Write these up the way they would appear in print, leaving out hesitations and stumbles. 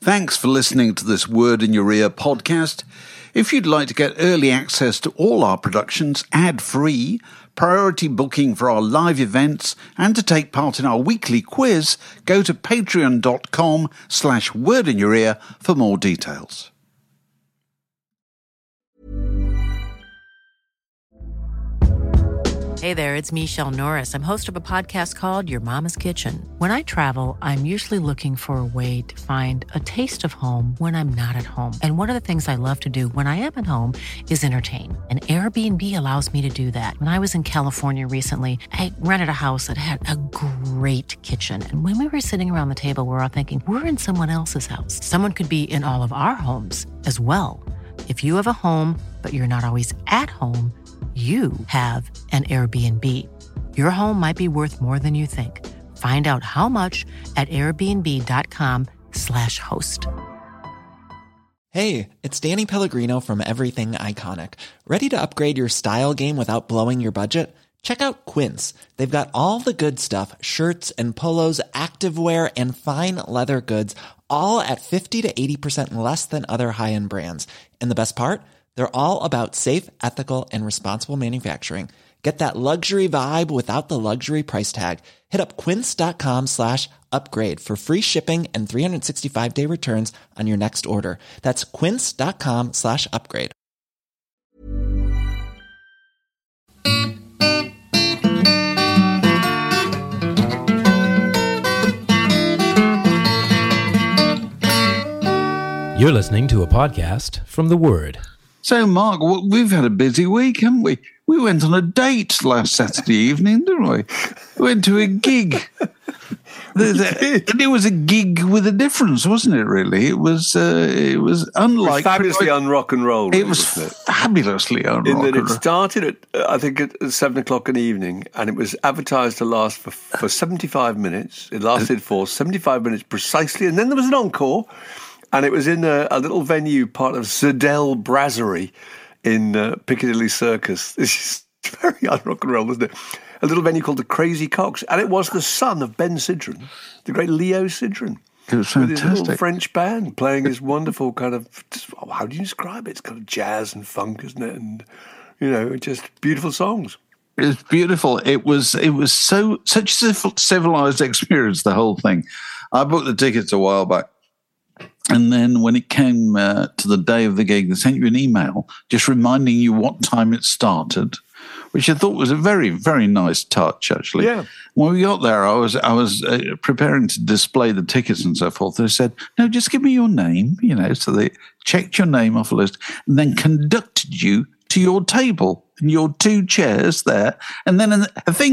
Thanks for listening to this Word in Your Ear podcast. If you'd like to get early access to all our productions ad-free, priority booking for our live events, and to take part in our weekly quiz, go to patreon.com/wordinyourear for more details. Hey there, it's Michelle Norris. I'm host of a podcast called Your Mama's Kitchen. When I travel, I'm usually looking for a way to find a taste of home when I'm not at home. And one of the things I love to do when I am at home is entertain. And Airbnb allows me to do that. When I was in California recently, I rented a house that had a great kitchen. And when we were sitting around the table, we're all thinking, we're in someone else's house. Someone could be in all of our homes as well. If you have a home, but you're not always at home, you have an Airbnb. Your home might be worth more than you think. Find out how much at airbnb.com/host. Hey, it's Danny Pellegrino from Everything Iconic. Ready to upgrade your style game without blowing your budget? Check out Quince. They've got all the good stuff, shirts and polos, activewear, and fine leather goods, all at 50 to 80% less than other high-end brands. And the best part? They're all about safe, ethical, and responsible manufacturing. Get that luxury vibe without the luxury price tag. Hit up quince.com/upgrade for free shipping and 365-day returns on your next order. That's quince.com/upgrade. You're listening to a podcast from The Word. So, Mark, we've had a busy week, haven't we? We went on a date last Saturday evening, didn't we? We went to a gig. And it was a gig with a difference, wasn't it, really? It was unlike... fabulously un-rock and roll. It was fabulously un-rock and roll. In that it started at, I think, at 7 o'clock in the evening, and it was advertised to last for 75 minutes. It lasted for 75 minutes precisely, and then there was an encore. And it was in a little venue, part of Zedell Brasserie in Piccadilly Circus. This is very un-rock and roll, isn't it? A little venue called the Crazy Cocks. And it was the son of Ben Sidran, the great Leo Sidran. It was fantastic. With his little French band playing his wonderful kind of, how do you describe it? It's kind of jazz and funk, isn't it? And, you know, just beautiful songs. It was beautiful. It was such a civilized experience, the whole thing. I booked the tickets a while back. And then when it came to the day of the gig, they sent you an email just reminding you what time it started, which I thought was a very, very nice touch, actually. Yeah. When we got there, I was preparing to display the tickets and so forth. They said, no, just give me your name, you know. So they checked your name off a list and then conducted you to your table and your 2 chairs there. And then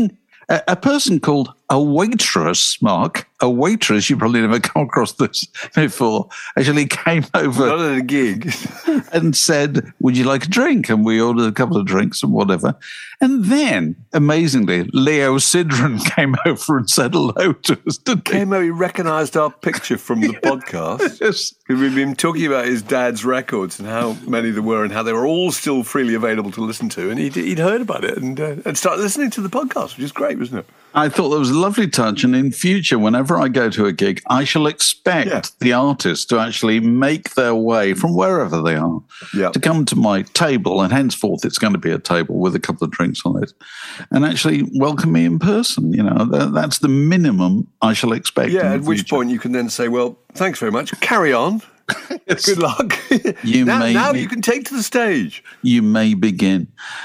a person called a waitress, Mark, a waitress, you probably never come across this before, actually came over. Not at a gig. And said, would you like a drink? And we ordered a couple of drinks and whatever. And then, amazingly, Leo Sidran came over and said hello to us. He recognised our picture from the podcast. Yes. We've been talking about his dad's records and how many there were and how they were all still freely available to listen to. And he'd heard about it and started listening to the podcast, which is great, wasn't it? I thought that was a lovely touch. And in future, whenever I go to a gig, I shall expect the artists to actually make their way from wherever they are to come to my table. And henceforth, it's going to be a table with a couple of drinks on it and actually welcome me in person. You know, that's the minimum I shall expect. Yeah, at which point you can then say, well, thanks very much. Carry on. Good luck. Now you can take to the stage. You may begin.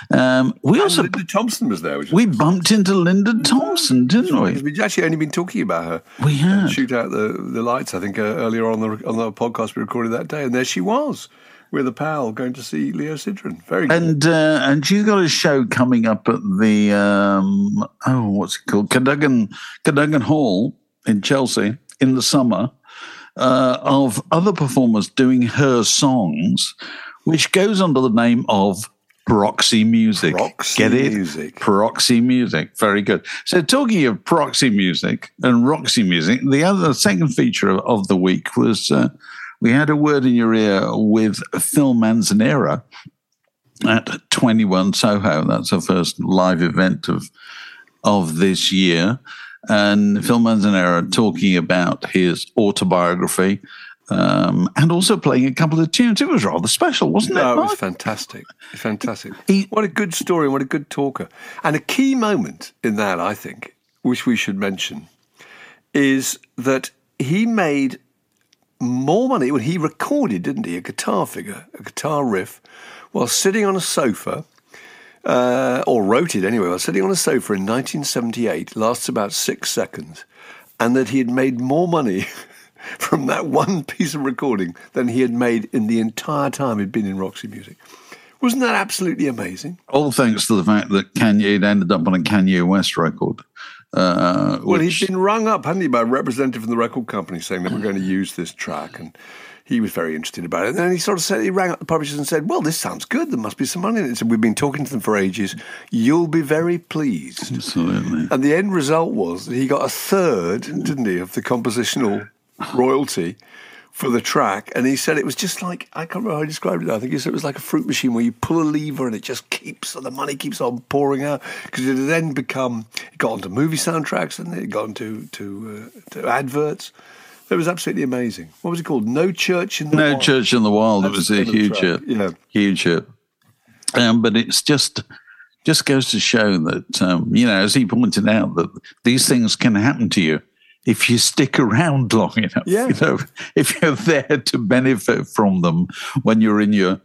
Linda Thompson was there. We bumped into Linda Thompson, didn't we? We'd actually only been talking about her. We had. Shoot out the lights, I think, earlier on the podcast we recorded that day. And there she was with a pal going to see Leo Sidran. Very good. And she's got a show coming up at the, what's it called? Cadogan Hall in Chelsea in the summer. Of other performers doing her songs, which goes under the name of Proxy Music. Get it? Proxy Music. Very good. So talking of Proxy Music and Roxy Music, the second feature of the week was we had a Word in Your Ear with Phil Manzanera at 21 Soho. That's our first live event of this year. And Phil Manzanera talking about his autobiography and also playing a couple of tunes. It was rather special, wasn't it? No, it was Mark? fantastic. Fantastic. He- What a good story and what a good talker. And a key moment in that, I think, which we should mention, is that he made more money when he recorded, didn't he, a guitar figure, a guitar riff, while sitting on a sofa, or wrote it anyway, while sitting on a sofa in 1978, lasts about 6 seconds, and that he had made more money from that one piece of recording than he had made in the entire time he'd been in Roxy Music. Wasn't that absolutely amazing? All thanks to the fact that Kanye had ended up on a Kanye West record. Well, he'd been rung up, hadn't he, by a representative from the record company saying that we're going to use this track, and he was very interested about it. And then he sort of said, he rang up the publishers and said, well, this sounds good. There must be some money in it. He said, we've been talking to them for ages. You'll be very pleased. Absolutely. And the end result was that he got a third, didn't he, of the compositional royalty for the track. And he said it was just like, I can't remember how he described it. I think he said it was like a fruit machine where you pull a lever and it just keeps, so the money keeps on pouring out. Because it had then become, it got onto movie soundtracks and it got into to adverts. It was absolutely amazing. What was it called? No Church in the Wild. No Church in the Wild. It That's was the a name of the huge track. hit. Yeah. Huge hit. But it's just goes to show that, as he pointed out, that these things can happen to you if you stick around long enough. Yeah. If you're there to benefit from them when you're in your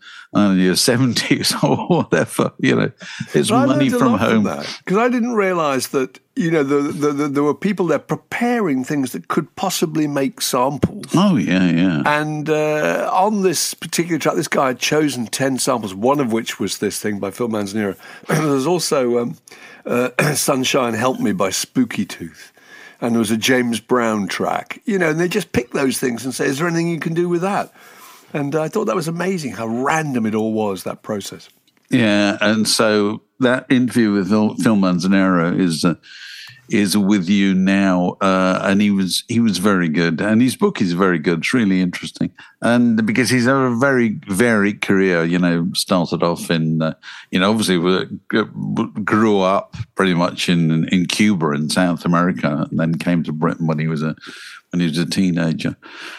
70s or whatever, it's money from home. Because I didn't realise that, there were people there preparing things that could possibly make samples. Oh, yeah. And on this particular track, this guy had chosen 10 samples, one of which was this thing by Phil Manzanera. There's also Sunshine Help Me by Spooky Tooth. And there was a James Brown track, and they just pick those things and say, is there anything you can do with that? And I thought that was amazing how random it all was, that process. Yeah, and so that interview with Phil Manzanera is with you now, and he was very good, and his book is very good. It's really interesting, and because he's had a very varied career. Started off in, obviously grew up pretty much in Cuba in South America, and then came to Britain when he was a teenager.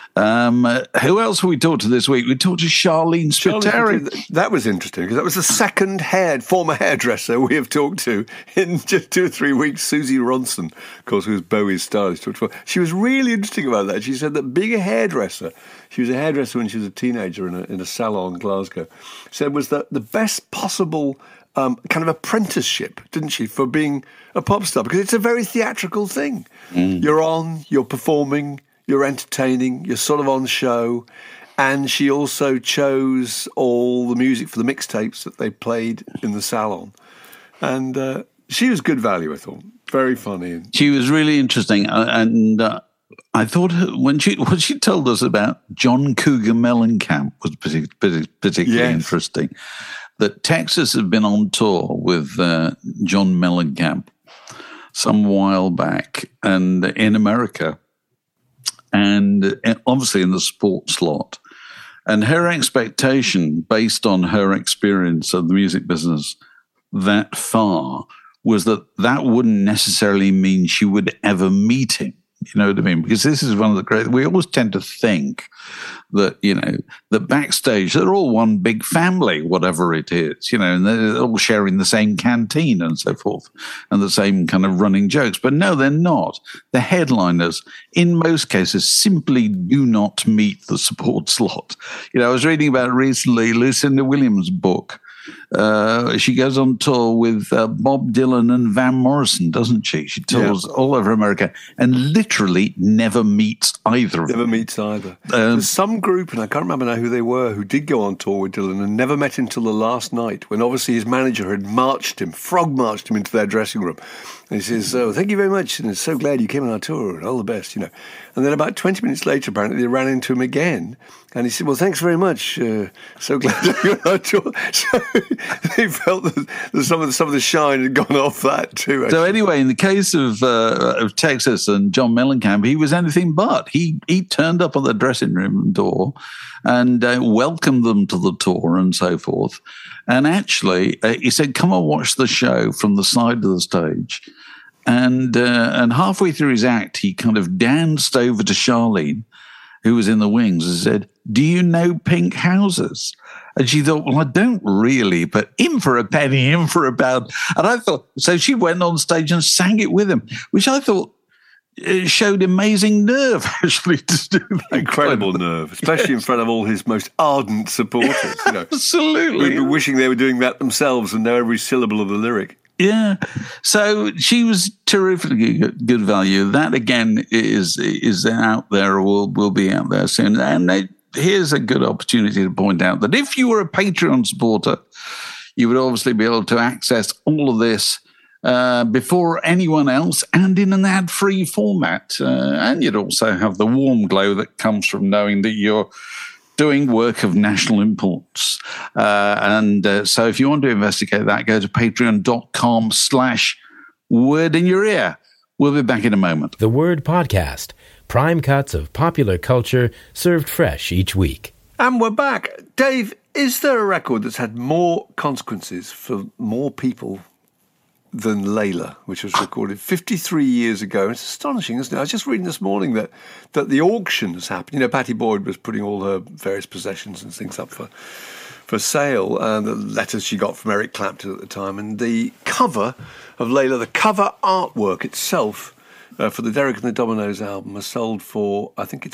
Who else have we talked to this week? We talked to Charlene Spiteri. That was interesting because that was the second former hairdresser we have talked to in just 2 or 3 weeks. Susie Ronson, of course, who was Bowie's stylist. She was really interesting about that. She said that being a hairdresser, she was a hairdresser when she was a teenager in a salon in Glasgow, said was that the best possible kind of apprenticeship, didn't she, for being a pop star? Because it's a very theatrical thing. You're performing, you're entertaining, you're sort of on show. And she also chose all the music for the mixtapes that they played in the salon. And she was good value, I thought. Very funny. She was really interesting. And I thought what she told us about John Cougar Mellencamp was particularly interesting. That Texas had been on tour with John Mellencamp some while back and in America, and obviously in the sports slot. And her expectation, based on her experience of the music business that far, was that wouldn't necessarily mean she would ever meet him. You know what I mean? Because this is one of the great, we always tend to think that, that backstage, they're all one big family, whatever it is, and they're all sharing the same canteen and so forth, and the same kind of running jokes. But no, they're not. The headliners, in most cases, simply do not meet the support slot. I was reading about recently Lucinda Williams' book. She goes on tour with Bob Dylan and Van Morrison, doesn't she? She tours all over America and literally never meets either of them. Never meets either. There's some group, and I can't remember now who they were, who did go on tour with Dylan and never met him till the last night, when obviously his manager had frog marched him into their dressing room. And he says, thank you very much, and I'm so glad you came on our tour, and all the best, And then about 20 minutes later, apparently, they ran into him again, and he said, well, thanks very much, so glad to be on our tour. So they felt that some of the shine had gone off that too. Actually. So anyway, in the case of Texas and John Mellencamp, he was anything but. He turned up on the dressing room door and welcomed them to the tour and so forth. And actually, he said, come and watch the show from the side of the stage. And halfway through his act, he kind of danced over to Charlene who was in the wings, and said, "Do you know Pink Houses?" And she thought, "Well, I don't really, but in for a penny, in for a pound." And I thought, so she went on stage and sang it with him, which I thought showed amazing nerve, actually, to do that. Incredible nerve, especially in front of all his most ardent supporters. You know, absolutely. We'd be wishing they were doing that themselves and know every syllable of the lyric. Yeah. So she was terrifically good value. That, again, is out there, or will be out there soon. And here's a good opportunity to point out that if you were a Patreon supporter, you would obviously be able to access all of this before anyone else and in an ad-free format. And you'd also have the warm glow that comes from knowing that you're doing work of national importance. So if you want to investigate that, go to patreon.com/word in your ear. We'll be back in a moment. The Word Podcast. Prime cuts of popular culture served fresh each week. And we're back. Dave, is there a record that's had more consequences for more people than Layla, which was recorded 53 years ago? It's astonishing, isn't it? I was just reading this morning that the auction has happened. You know, Pattie Boyd was putting all her various possessions and things up for sale, the letters she got from Eric Clapton at the time, and the cover of Layla, the cover artwork itself for the Derek and the Dominoes album, has sold for, I think it's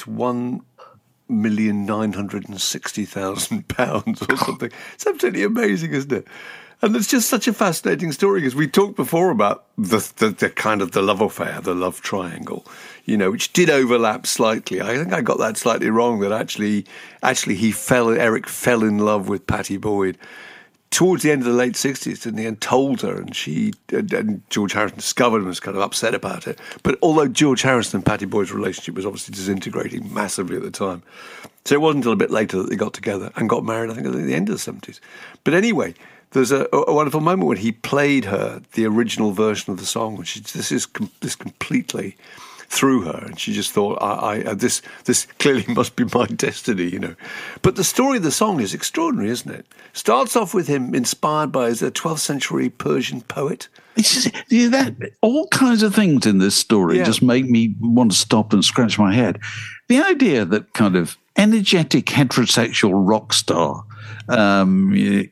£1,960,000 or something. It's absolutely amazing, isn't it? And it's just such a fascinating story, because we talked before about the kind of the love affair, the love triangle, you know, which did overlap slightly. I think I got that slightly wrong, that actually Eric fell in love with Pattie Boyd towards the end of the late 60s, in the end told her, and George Harrison discovered and was kind of upset about it. But although George Harrison and Pattie Boyd's relationship was obviously disintegrating massively at the time, so it wasn't until a bit later that they got together and got married, I think, at the end of the 70s. But anyway, there's a wonderful moment when he played her the original version of the song, which this completely through her, and she just thought, this clearly must be my destiny, you know. But the story of the song is extraordinary, isn't it? Starts off with him inspired by a 12th century Persian poet. All kinds of things in this story just make me want to stop and scratch my head. The idea that kind of energetic heterosexual rock star, in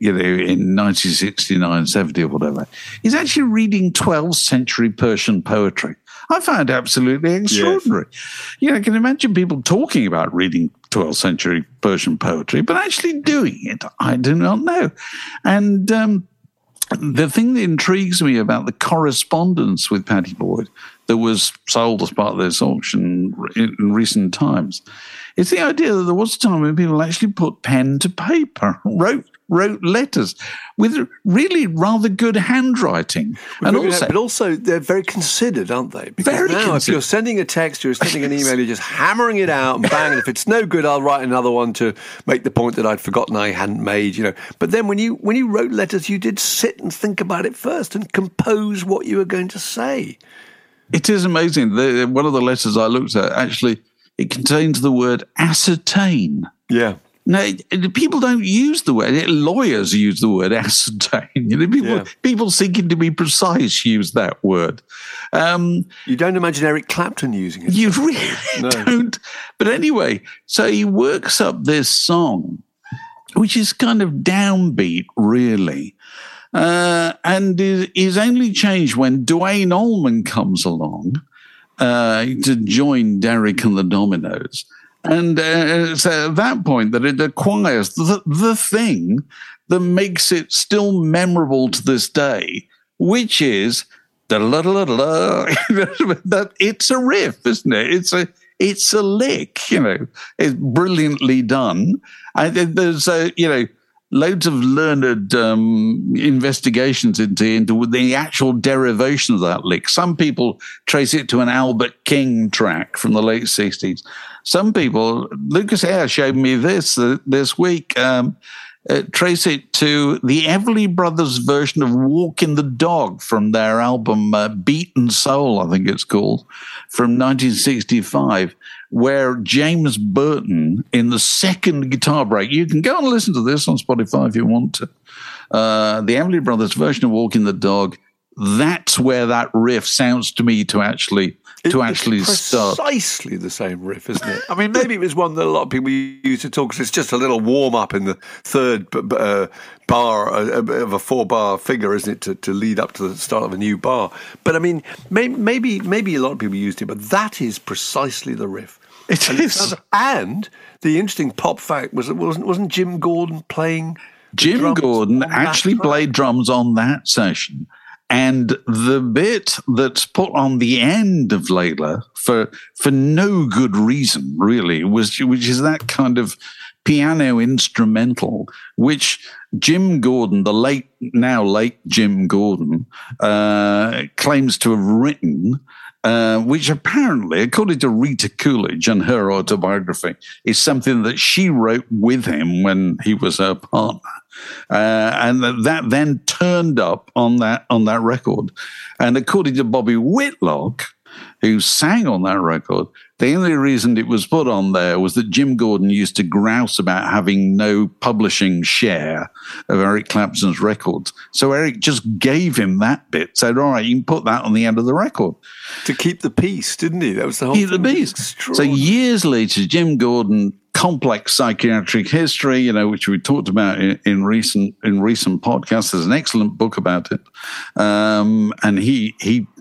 1969, 70 or whatever, is actually reading 12th century Persian poetry. I find absolutely extraordinary. Yes. You know, I can imagine people talking about reading 12th century Persian poetry, but actually doing it, I do not know. And the thing that intrigues me about the correspondence with Pattie Boyd that was sold as part of this auction in recent times is the idea that there was a time when people actually put pen to paper, wrote letters with really rather good handwriting. But also they're very considered, aren't they? Because very now considered. If you're sending a text, you're sending an email, you're just hammering it out and bang, and if it's no good, I'll write another one to make the point that I'd forgotten I hadn't made, you know. But then when you wrote letters, you did sit and think about it first and compose what you were going to say. It is amazing. One of the letters I looked at, actually, it contains the word ascertain. Yeah. Now, people don't use the word. Lawyers use the word ascertain. You know, people seeking to be precise use that word. You don't imagine Eric Clapton using it. You really don't. But anyway, so he works up this song, which is kind of downbeat, really. And is only changed when Duane Allman comes along to join Derek and the Dominoes. And so at that point that it acquires the thing that makes it still memorable to this day, which is that it's a riff, isn't it? It's a lick, you know. It's brilliantly done. And there's loads of learned investigations into the actual derivation of that lick. Some people trace it to an Albert King track from the late 60s. Some people, Lucas Eyre showed me this week, trace it to the Everly Brothers version of Walking the Dog from their album Beaten Soul, I think it's called, from 1965, where James Burton, in the second guitar break, you can go and listen to this on Spotify if you want to, the Everly Brothers version of Walking the Dog that's where that riff sounds to me to actually start. Precisely the same riff, isn't it? I mean, maybe it was one that a lot of people used to talk, because it's just a little warm-up in the third bar of a 4-bar figure, isn't it, to lead up to the start of a new bar. But, I mean, maybe a lot of people used it, but that is precisely the riff. It is. And the interesting pop fact was that wasn't Jim Gordon playing? Jim Gordon actually played drums on that session. And the bit that's put on the end of Layla for no good reason, really, which is that kind of piano instrumental, which Jim Gordon, the now late Jim Gordon, claims to have written, which apparently, according to Rita Coolidge and her autobiography, is something that she wrote with him when he was her partner. And that then turned up on that record. And according to Bobby Whitlock, who sang on that record, the only reason it was put on there was that Jim Gordon used to grouse about having no publishing share of Eric Clapton's records. So Eric just gave him that bit, said, all right, you can put that on the end of the record. To keep the peace, didn't he? That was the whole thing. Keep the peace. So years later, Jim Gordon, complex psychiatric history, which we talked about in recent podcasts. There's an excellent book about it. And he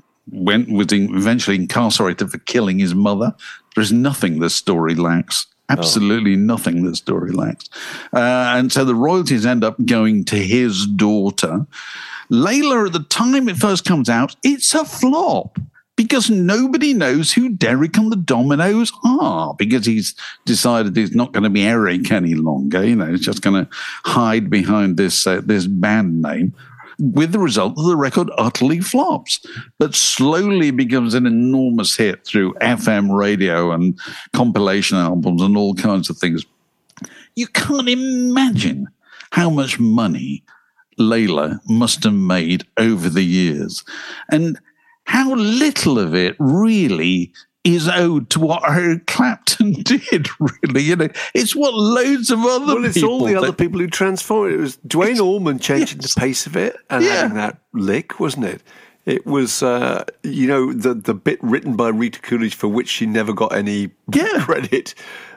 was eventually incarcerated for killing his mother. There's nothing this story lacks. Absolutely nothing this story lacks. And so the royalties end up going to his daughter. Layla, at the time it first comes out, it's a flop, because nobody knows who Derek and the Dominoes are, because he's decided he's not going to be Eric any longer. He's just going to hide behind this band name, with the result that the record utterly flops, but slowly becomes an enormous hit through FM radio and compilation albums and all kinds of things. You can't imagine how much money Layla must have made over the years, and how little of it really is owed to what Eric Clapton did, really. It's what loads of other people... Well, it's all the other people who transformed it. It was Duane Allman changing the pace of it and adding that lick, wasn't it? It was, the bit written by Rita Coolidge for which she never got any credit.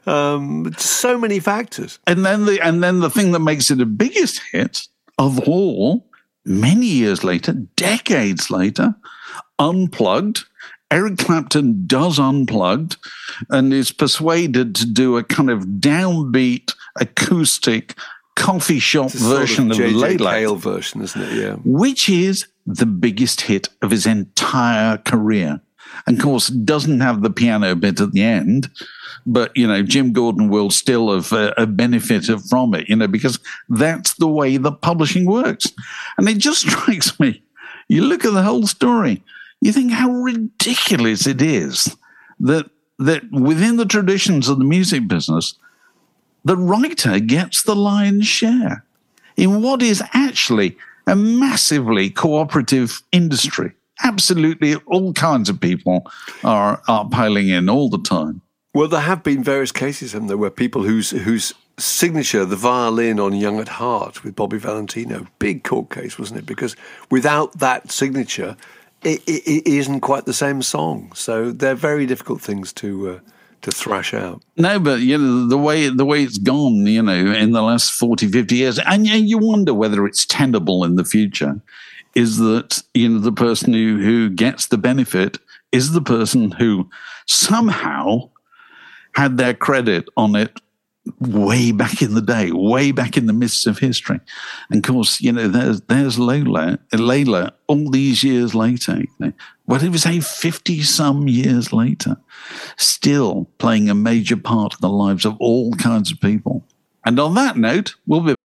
So many factors. And then the thing that makes it the biggest hit of all, many years later, decades later, Unplugged. Eric Clapton does Unplugged and is persuaded to do a kind of downbeat, acoustic, coffee shop version of J.J. Layla. Cale version, isn't it? Yeah. Which is the biggest hit of his entire career. And, of course, doesn't have the piano bit at the end, but, Jim Gordon will still have benefited from it, because that's the way the publishing works. And it just strikes me, you look at the whole story, you think how ridiculous it is that within the traditions of the music business, the writer gets the lion's share in what is actually a massively cooperative industry. Absolutely all kinds of people are piling in all the time. Well, there have been various cases, haven't there, where people whose signature, the violin on Young at Heart with Bobby Valentino, big court case, wasn't it? Because without that signature, it isn't quite the same song. So they're very difficult things to thrash out. No, but the way it's gone, in the last 40, 50 years, and you wonder whether it's tenable in the future, is that the person who gets the benefit is the person who somehow had their credit on it way back in the day, way back in the mists of history. And of course, there's Layla all these years later, what did we say, 50-some years later, still playing a major part in the lives of all kinds of people. And on that note, we'll be...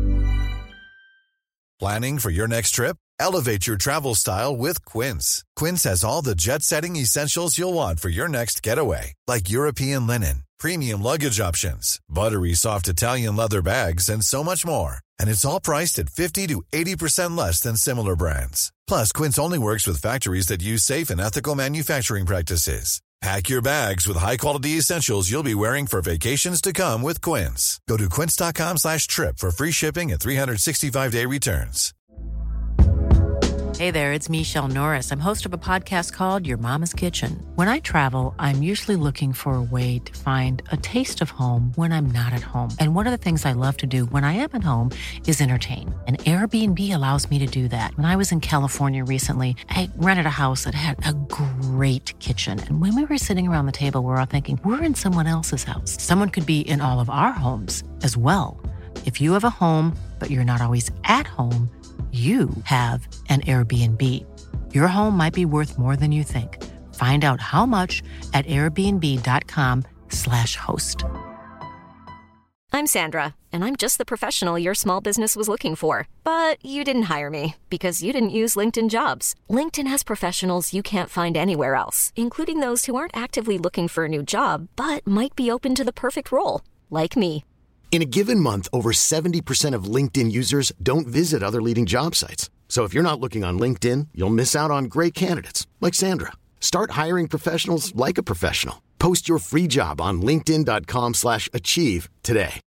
Planning for your next trip? Elevate your travel style with Quince. Quince has all the jet-setting essentials you'll want for your next getaway, like European linen, premium luggage options, buttery soft Italian leather bags, and so much more. And it's all priced at 50 to 80% less than similar brands. Plus, Quince only works with factories that use safe and ethical manufacturing practices. Pack your bags with high-quality essentials you'll be wearing for vacations to come with Quince. Go to quince.com/trip for free shipping and 365-day returns. Hey there, it's Michelle Norris. I'm host of a podcast called Your Mama's Kitchen. When I travel, I'm usually looking for a way to find a taste of home when I'm not at home. And one of the things I love to do when I am at home is entertain. And Airbnb allows me to do that. When I was in California recently, I rented a house that had a great kitchen. And when we were sitting around the table, we're all thinking, we're in someone else's house. Someone could be in all of our homes as well. If you have a home, but you're not always at home, you have an Airbnb. Your home might be worth more than you think. Find out how much at airbnb.com/host. I'm Sandra, and I'm just the professional your small business was looking for. But you didn't hire me because you didn't use LinkedIn Jobs. LinkedIn has professionals you can't find anywhere else, including those who aren't actively looking for a new job, but might be open to the perfect role, like me. In a given month, over 70% of LinkedIn users don't visit other leading job sites. So if you're not looking on LinkedIn, you'll miss out on great candidates like Sandra. Start hiring professionals like a professional. Post your free job on linkedin.com/achieve today.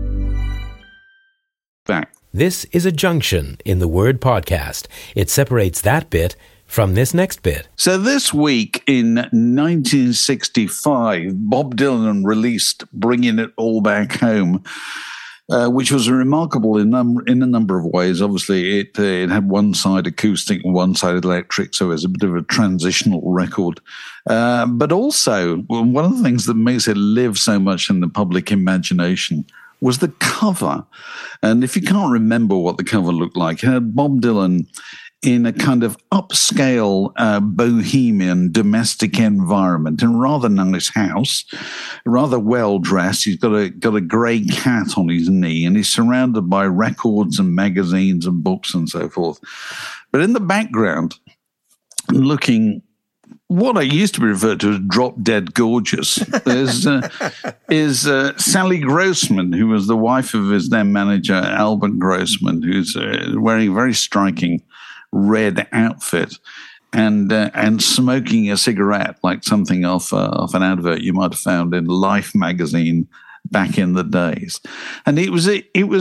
Back. This is a junction in the word podcast. It separates that bit from this next bit. So this week in 1965, Bob Dylan released Bringing It All Back Home, which was remarkable in a number of ways. Obviously, it had one side acoustic and one side electric, so it was a bit of a transitional record. But also, one of the things that makes it live so much in the public imagination was the cover. And if you can't remember what the cover looked like, it had Bob Dylan in a kind of upscale bohemian domestic environment in a rather nice house, rather well dressed. He's got a grey cat on his knee, and he's surrounded by records and magazines and books and so forth. But in the background, looking what I used to be referred to as drop dead gorgeous, is Sally Grossman, who was the wife of his then manager Albert Grossman, who's wearing a very striking red outfit and smoking a cigarette like something off an advert you might have found in Life magazine back in the days. And it was a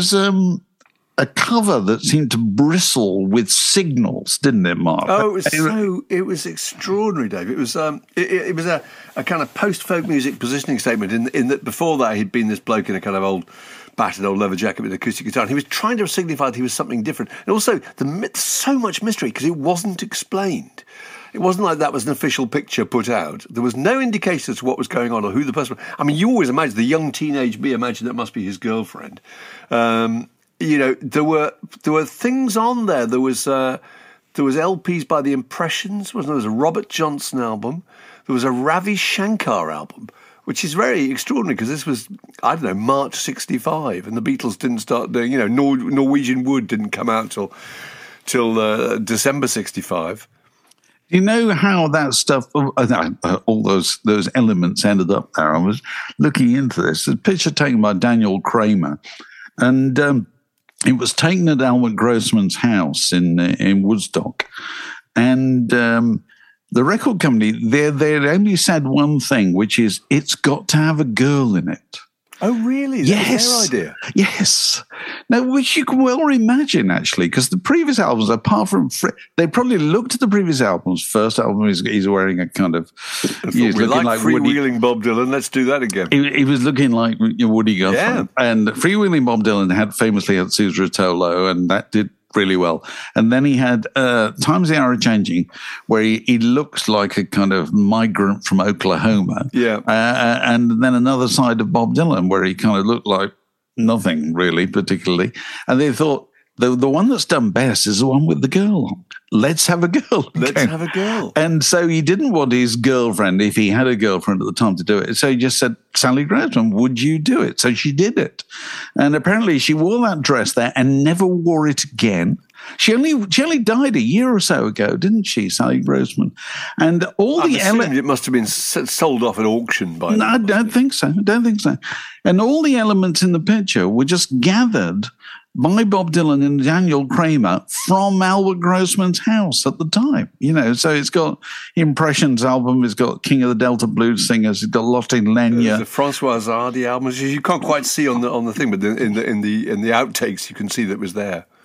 cover that seemed to bristle with signals, didn't it, Mark? Oh, it was extraordinary, Dave. It was a kind of post-folk music positioning statement in that before that he'd been this bloke in a kind of battered old leather jacket with an acoustic guitar. And he was trying to signify that he was something different. And also, so much mystery because it wasn't explained. It wasn't like that was an official picture put out. There was no indication as to what was going on or who the person was. I mean, you always imagine the young teenage me, imagine that must be his girlfriend. There were things on there. There was LPs by the Impressions. There was a Robert Johnson album. There was a Ravi Shankar album, which is very extraordinary because this was, I don't know, March 65, and the Beatles didn't start doing, Norwegian Wood didn't come out till December 65. You know how that stuff, all those elements ended up there? I was looking into this. A picture taken by Daniel Kramer, and it was taken at Albert Grossman's house in Woodstock, and the record company, they only said one thing, which is it's got to have a girl in it. Oh, really? Yes. That was their idea? Yes. Now, which you can well imagine, actually, because the previous albums, apart from... they probably looked at the previous albums. First album, he's wearing a kind of... We like freewheeling Bob Dylan. Let's do that again. He was looking like Woody Guthrie. Yeah. And freewheeling Bob Dylan famously had Suze Rotolo, and that did really well. And then he had Times the Hour Changing, where he looks like a kind of migrant from Oklahoma. Yeah. And then another side of Bob Dylan, where he kind of looked like nothing really particularly. And they thought, the one that's done best is the one with the girl. Let's have a girl. Let's have a girl. And so he didn't want his girlfriend, if he had a girlfriend at the time, to do it. So he just said, Sally Grossman, would you do it? So she did it. And apparently she wore that dress there and never wore it again. She only died a year or so ago, didn't she, Sally Grossman? And all the it must have been sold off at auction by now. I don't think so. And all the elements in the picture were just gathered by Bob Dylan and Daniel Kramer from Albert Grossman's house at the time. So it's got Impressions album, it's got King of the Delta Blues Singers, it's got Lofty Lenya. The François Hardy album, you can't quite see on the thing, but in the outtakes you can see that it was there.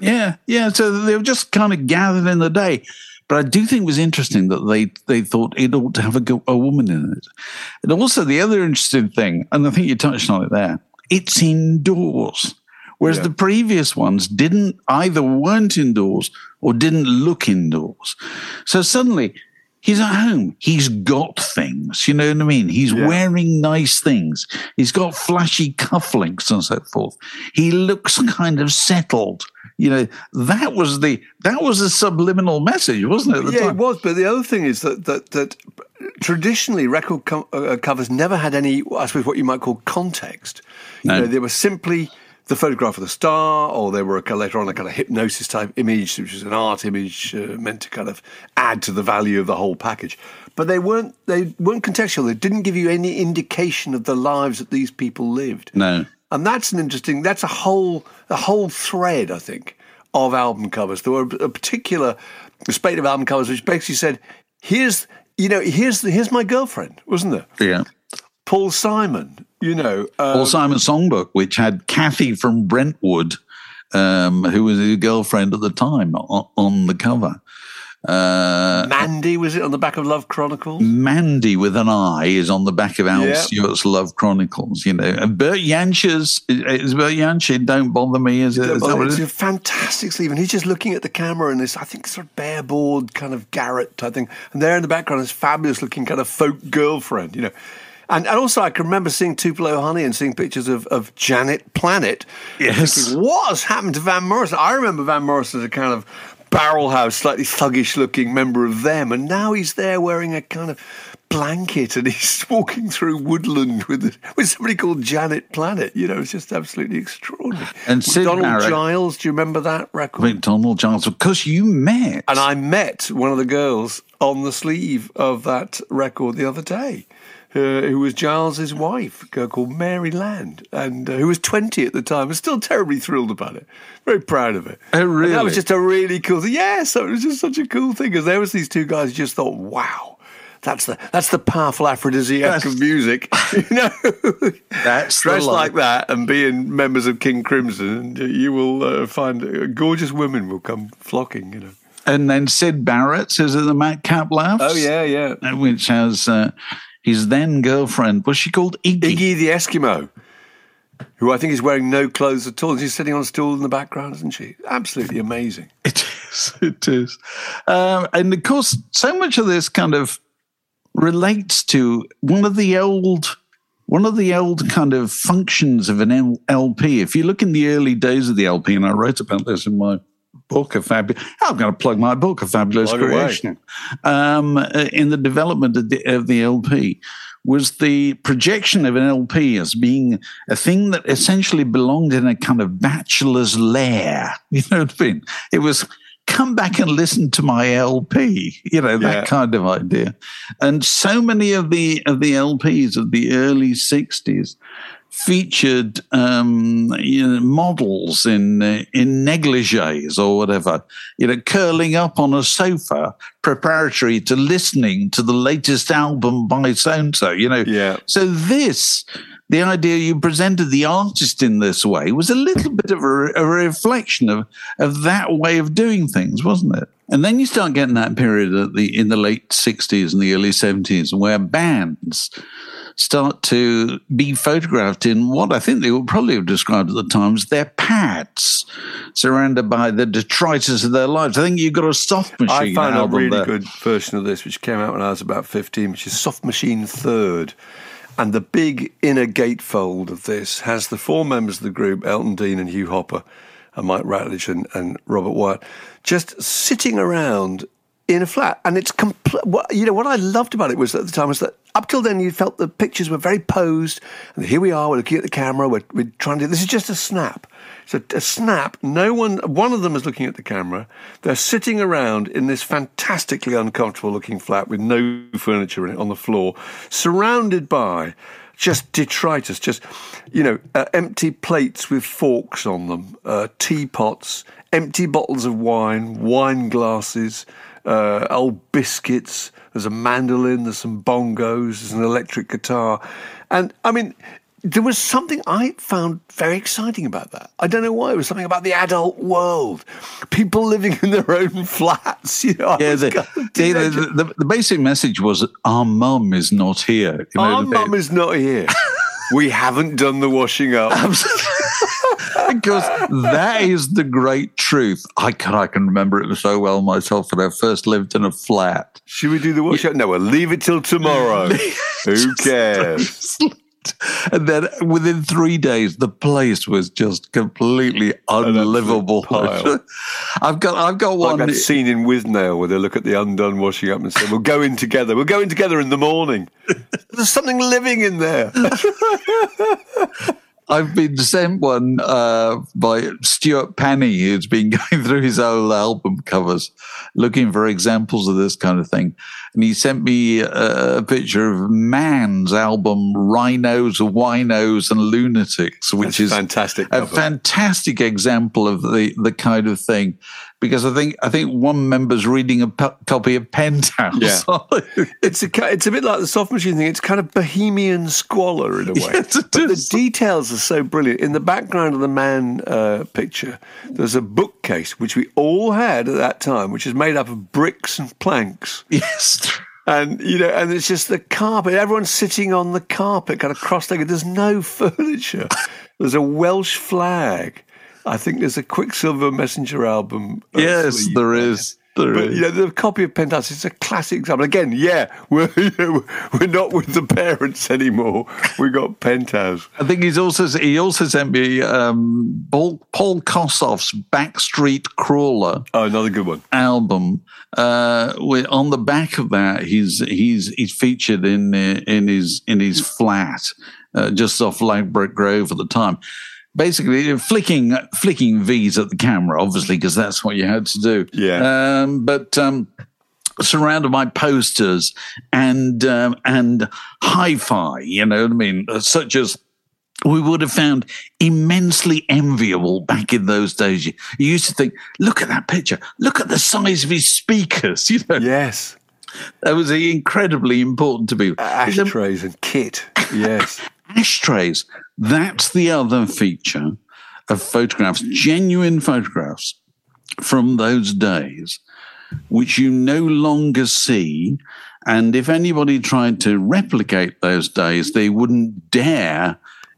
Yeah. So they were just kind of gathered in the day. But I do think it was interesting that they thought it ought to have a woman in it. And also the other interesting thing, and I think you touched on it there, it's indoors. Whereas the previous ones weren't indoors or didn't look indoors. So suddenly he's at home. He's got things, you know what I mean? He's wearing nice things. He's got flashy cufflinks and so forth. He looks kind of settled. You know, that was a subliminal message, wasn't it? At the time? It was. But the other thing is that traditionally record covers never had any, I suppose, what you might call context. No. You know, they were simply the photograph of the star, or they were later on a kind of hypnosis type image, which was an art image meant to kind of add to the value of the whole package. But they weren't contextual. They didn't give you any indication of the lives that these people lived. No. And that's a whole thread, I think, of album covers. There were a particular spate of album covers which basically said, here's my girlfriend, wasn't there? Yeah. Paul Simon, Paul Simon's songbook, which had Kathy from Brentwood, who was his girlfriend at the time, on the cover. Mandy, was it on the back of Love Chronicles? Mandy with an I is on the back of Al Stewart's Love Chronicles, And Bert Jansch's, is Bert Jansch, Don't Bother Me, is it? It's a fantastic sleeve, and he's just looking at the camera in this, I think, sort of bare-board kind of Garrett type thing. And there in the background is fabulous-looking kind of folk girlfriend, And also, I can remember seeing Tupelo Honey and seeing pictures of Janet Planet. Yes. Thinking, what has happened to Van Morrison? I remember Van Morrison as a kind of barrel-house, slightly thuggish-looking member of them, and now he's there wearing a kind of blanket and he's walking through woodland with somebody called Janet Planet. It's just absolutely extraordinary. And Sid Donald Barrett, Giles, do you remember that record? Donald Giles, because you met. And I met one of the girls on the sleeve of that record the other day. Who was Giles's wife, a girl called Mary Land, and who was 20 at the time. I was still terribly thrilled about it. Very proud of it. Oh, really? And that was just a really cool thing. Yes, it was just such a cool thing, because there was these two guys who just thought, wow, that's the powerful aphrodisiac of music. That's dressed like that and being members of King Crimson, and you will find gorgeous women will come flocking, And then Sid Barrett says it the Madcap Laughs. Oh, yeah. Which has... his then girlfriend, was she called Iggy? Iggy the Eskimo, who I think is wearing no clothes at all. She's sitting on a stool in the background, isn't she? Absolutely amazing. It is. And of course, so much of this kind of relates to one of the old kind of functions of an LP. If you look in the early days of the LP, and I wrote about this in my book of Fabulous. I'm going to plug my book, A Fabulous Creation. In the development of the LP was the projection of an LP as being a thing that essentially belonged in a kind of bachelor's lair. You know what I mean? It was come back and listen to my LP, that kind of idea. And so many of the LPs of the early 60s featured models in negligees or whatever, curling up on a sofa preparatory to listening to the latest album by so-and-so, So the idea you presented the artist in this way was a little bit of a reflection of that way of doing things, wasn't it? And then you start getting that period in the late 60s and the early 70s where bands start to be photographed in what I think they would probably have described at the time as their pads, surrounded by the detritus of their lives. I think you've got a Soft Machine. I found a really good version of this, which came out when I was about 15, which is Soft Machine Third. And the big inner gatefold of this has the four members of the group, Elton Dean and Hugh Hopper, and Mike Ratledge and Robert Wyatt, just sitting around in a flat. And it's what I loved about it was at the time was that up till then you felt the pictures were very posed, and here we are, we're looking at the camera, we're trying to, this is just a snap. So a snap, one of them is looking at the camera, they're sitting around in this fantastically uncomfortable looking flat with no furniture in it on the floor, surrounded by just detritus, just, empty plates with forks on them, teapots, empty bottles of wine glasses, old biscuits, there's a mandolin, there's some bongos, there's an electric guitar. And, I mean, there was something I found very exciting about that. I don't know why. It was something about the adult world. People living in their own flats. You know, the basic message was our mum is not here. Our mum is not here. We haven't done the washing up. Because that is the great truth. I can remember it so well myself when I first lived in a flat. Should we do the wash up? No, we'll leave it till tomorrow. Who cares? And then within 3 days, the place was just completely unlivable. I've got one. Like that scene in Withnail where they look at the undone washing up and say, "We'll go in together. We'll go in together in the morning." There's something living in there. I've been sent one by Stuart Penny, who's been going through his old album covers, looking for examples of this kind of thing. And he sent me a picture of Man's album, Rhinos, Winos and Lunatics, which is fantastic a fantastic example of the kind of thing. Because I think one member's reading a copy of Penthouse. Yeah. It's a bit like the Soft Machine thing. It's kind of bohemian squalor in a way. Yes, but the details are so brilliant. In the background of the Man picture, there's a bookcase, which we all had at that time, which is made up of bricks and planks. Yes. And, you know, and it's just the carpet. Everyone's sitting on the carpet, kind of cross-legged. There's no furniture. There's a Welsh flag. I think there's a Quicksilver Messenger album. Yes, there is. But, you know, the copy of Penthouse is a classic example. Again, we're not with the parents anymore. We got Penthouse. I think he also sent me Paul Kossoff's Backstreet Crawler. Oh, another good one. Album. On the back of that, he's featured in his flat just off Ladbroke Grove at the time. Basically, flicking V's at the camera, obviously, because that's what you had to do. Yeah. But surrounded by posters and hi-fi, you know what I mean, such as we would have found immensely enviable back in those days. You used to think, look at that picture, look at the size of his speakers, you know. Yes. That was incredibly important to me. Ashtrays and kit, yes. Ashtrays. That's the other feature of photographs, genuine photographs from those days, which you no longer see. And if anybody tried to replicate those days, they wouldn't dare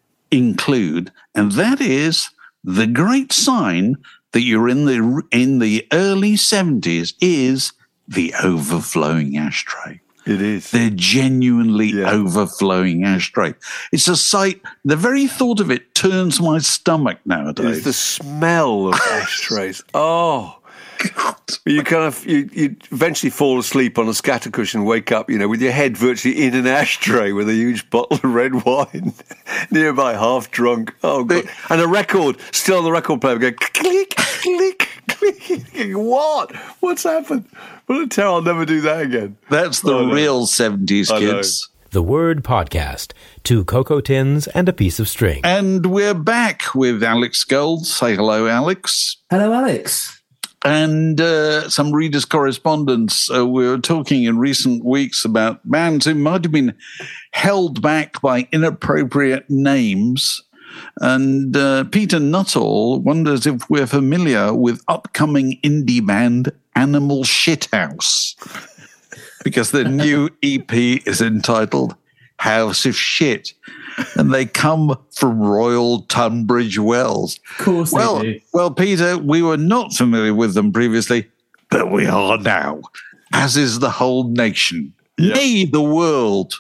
include. And that is the great sign that you're in the early 70s is the overflowing ashtray. It is. They're genuinely overflowing ashtray. It's a sight, the very thought of it turns my stomach nowadays. It's the smell of ashtrays. Oh. God. You eventually fall asleep on a scatter cushion, wake up, you know, with your head virtually in an ashtray with a huge bottle of red wine nearby, half drunk. Oh, God. And a record still on the record player going click, click, click. What? What's happened? What a terror. I'll never do that again. That's the real 70s kids. The Word Podcast. 2 cocoa tins and a piece of string. And we're back with Alex Gold. Say hello, Alex. Hello, Alex. And some readers' correspondence. We were talking in recent weeks about bands who might have been held back by inappropriate names. And Peter Nuttall wonders if we're familiar with upcoming indie band Animal Shithouse, because the new EP is entitled House of Shit, and they come from Royal Tunbridge Wells. Of course they do. Well, Peter, we were not familiar with them previously, but we are now, as is the whole nation, nay, the world.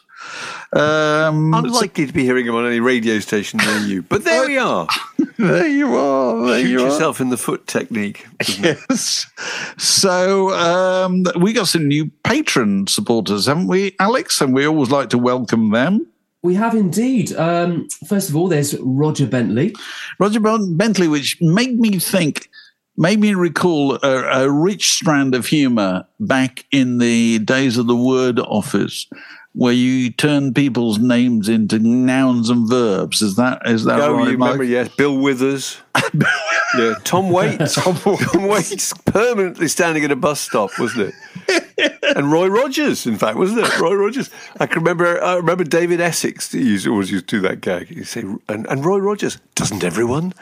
Unlikely to be hearing them on any radio station near you, but there we are. There you are. Shoot yourself in the foot technique. Yes. So we got some new patron supporters, haven't we, Alex? And we always like to welcome them. We have indeed. First of all, there's Roger Bentley. Roger Bentley, which made me recall a rich strand of humour back in the days of the Word Office, where you turn people's names into nouns and verbs. Is that right, you remember, Mike? yes. Bill Withers. Yeah, Tom Waits. Tom Waits permanently standing at a bus stop, wasn't it? And Roy Rogers, in fact, wasn't it? Roy Rogers. I remember David Essex always used to do that gag. He'd say, and Roy Rogers, doesn't everyone?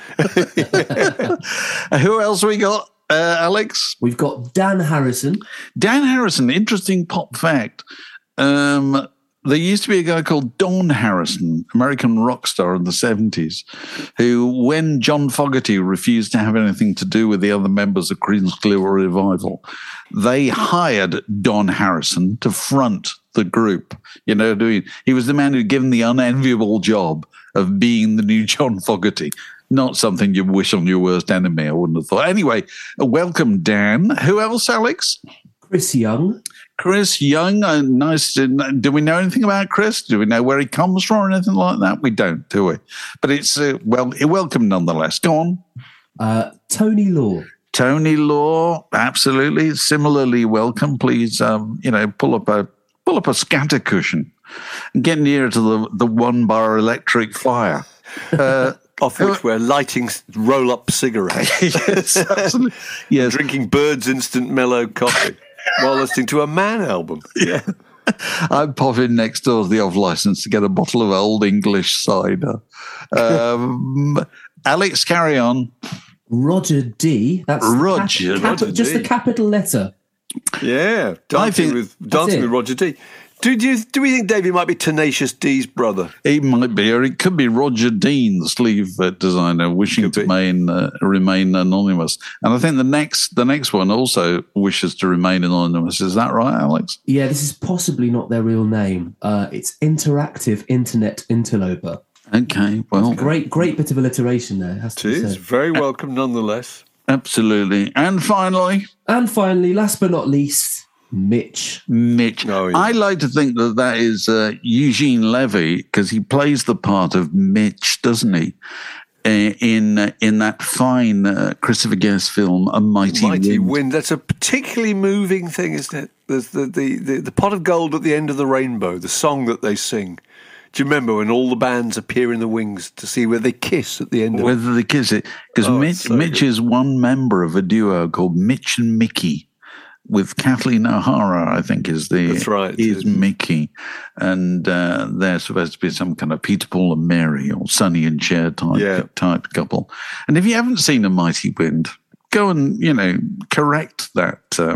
Who else we got, Alex? We've got Dan Harrison. Dan Harrison, interesting pop fact. There used to be a guy called Don Harrison, American rock star in the 70s, who, when John Fogerty refused to have anything to do with the other members of Creedence Clearwater Revival, they hired Don Harrison to front the group. You know, he was the man who'd given the unenviable job of being the new John Fogerty. Not something you wish on your worst enemy, I wouldn't have thought. Anyway, welcome, Dan. Who else, Alex? Chris Young. Chris Young, nice. Do we know anything about Chris? Do we know where he comes from or anything like that? We don't, do we? But it's, welcome nonetheless. Go on. Tony Law. Tony Law, absolutely. Similarly welcome. Please, pull up a scatter cushion and get near to the 1-bar electric fire. Off which we're lighting roll-up cigarettes. Yes, absolutely. Yes. Drinking Bird's Instant Mellow Coffee. While listening to a Man album. Yeah. I'm popping next door to the off-licence to get a bottle of old English cider. Alex, carry on. Roger D. That's Roger just D. the capital letter. Yeah. Dancing with Roger D. Do we think Davey might be Tenacious D's brother? He might be, or it could be Roger Dean, the sleeve designer, wishing to remain anonymous. And I think the next one also wishes to remain anonymous. Is that right, Alex? Yeah, this is possibly not their real name. It's Interactive Internet Interloper. Okay, well, great bit of alliteration there. Has to be said. Very welcome, nonetheless. Absolutely. And finally, last but not least, Mitch. Oh, yeah. I like to think that is Eugene Levy, because he plays the part of Mitch, doesn't he? In that fine Christopher Guest film, A Mighty Wind. That's a particularly moving thing, isn't it? There's the pot of gold at the end of the rainbow, the song that they sing. Do you remember when all the bands appear in the wings to see where they kiss at the end of it? Whether they kiss it. Because Mitch is one member of a duo called Mitch and Mickey, with Kathleen O'Hara, I think, is Mickey. And they're supposed to be some kind of Peter, Paul and Mary or Sonny and Cher type couple. And if you haven't seen A Mighty Wind, go and, correct that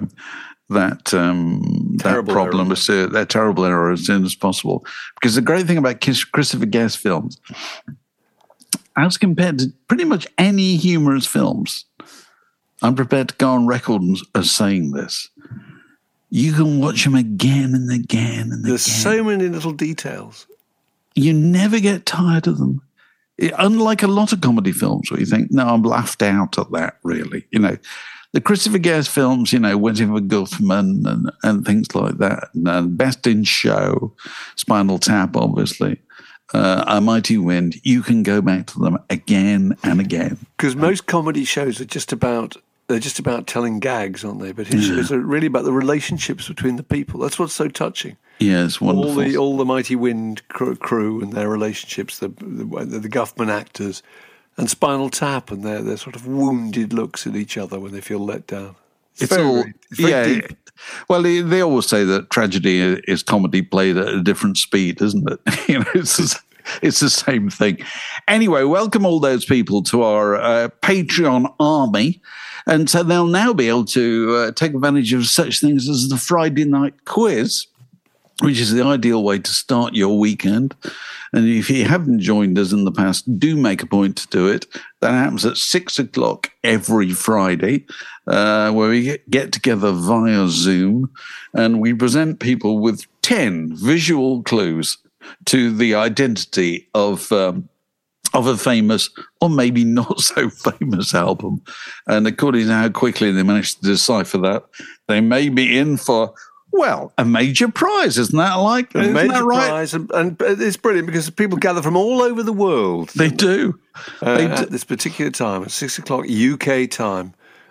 problem, that terrible error as soon as possible. Because the great thing about Christopher Guest films, as compared to pretty much any humorous films, I'm prepared to go on record as saying this, you can watch them again and again and again. There's so many little details. You never get tired of them. Unlike a lot of comedy films where you think, no, I'm laughed out at that, really. The Christopher Guest films, Wedding of a Guffman and things like that. And Best in Show, Spinal Tap, obviously. A Mighty Wind, you can go back to them again and again. Because most comedy shows are just about telling gags, aren't they? But his shows are really about the relationships between the people. That's what's so touching. Yes, wonderful. All the Mighty Wind crew and their relationships, the Guffman actors, and Spinal Tap and their sort of wounded looks at each other when they feel let down. It's very deep. Well, they always say that tragedy is comedy played at a different speed, isn't it? It's the same thing. Anyway, welcome all those people to our Patreon army. And so they'll now be able to take advantage of such things as the Friday night quiz, which is the ideal way to start your weekend. And if you haven't joined us in the past, do make a point to do it. That happens at 6:00 every Friday, where we get together via Zoom, and we present people with 10 visual clues to the identity of a famous or maybe not so famous album. And according to how quickly they manage to decipher that, they may be in for, well, a major prize. Isn't that right? Prize. And it's brilliant because people gather from all over the world. They do. At this particular time, at 6:00 UK time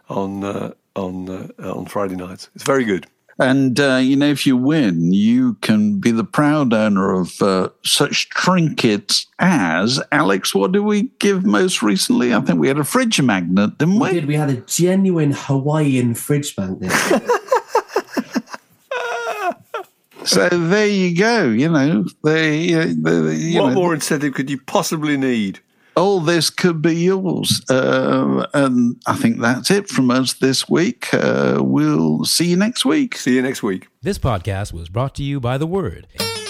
on Friday nights. It's very good. And, if you win, you can be the proud owner of such trinkets as, Alex, what did we give most recently? I think we had a fridge magnet, didn't we? We did. We had a genuine Hawaiian fridge magnet. So there you go. You know, what more incentive could you possibly need? All this could be yours. And I think that's it from us this week. We'll see you next week. See you next week. This podcast was brought to you by The Word.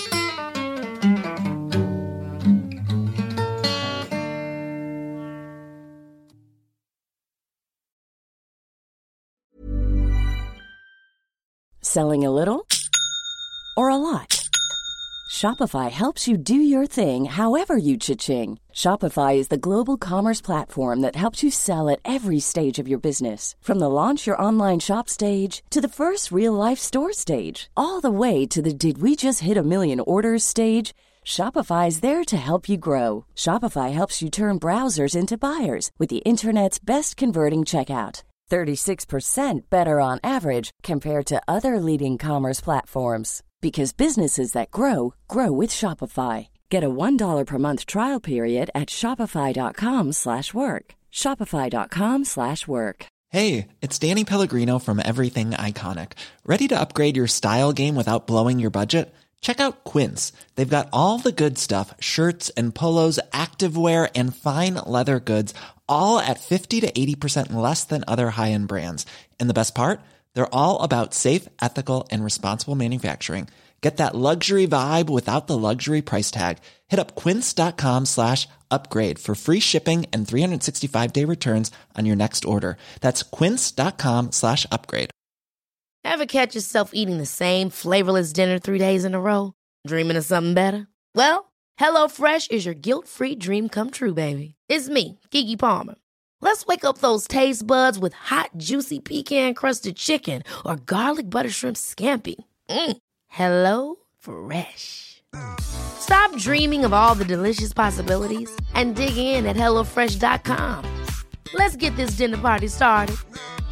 Selling a little or a lot? Shopify helps you do your thing however you cha-ching. Shopify is the global commerce platform that helps you sell at every stage of your business. From the launch your online shop stage to the first real-life store stage, all the way to the did we just hit a million orders stage. Shopify is there to help you grow. Shopify helps you turn browsers into buyers with the internet's best converting checkout. 36% better on average compared to other leading commerce platforms. Because businesses that grow, grow with Shopify. Get a $1 per month trial period at shopify.com/work. Shopify.com/work. Hey, it's Danny Pellegrino from Everything Iconic. Ready to upgrade your style game without blowing your budget? Check out Quince. They've got all the good stuff, shirts and polos, activewear, and fine leather goods, all at 50 to 80% less than other high-end brands. And the best part? They're all about safe, ethical, and responsible manufacturing. Get that luxury vibe without the luxury price tag. Hit up quince.com/upgrade for free shipping and 365-day returns on your next order. That's quince.com/upgrade. Ever catch yourself eating the same flavorless dinner 3 days in a row? Dreaming of something better? Well, HelloFresh is your guilt-free dream come true, baby. It's me, Keke Palmer. Let's wake up those taste buds with hot, juicy pecan-crusted chicken or garlic butter shrimp scampi. Hello Fresh. Stop dreaming of all the delicious possibilities and dig in at HelloFresh.com. Let's get this dinner party started.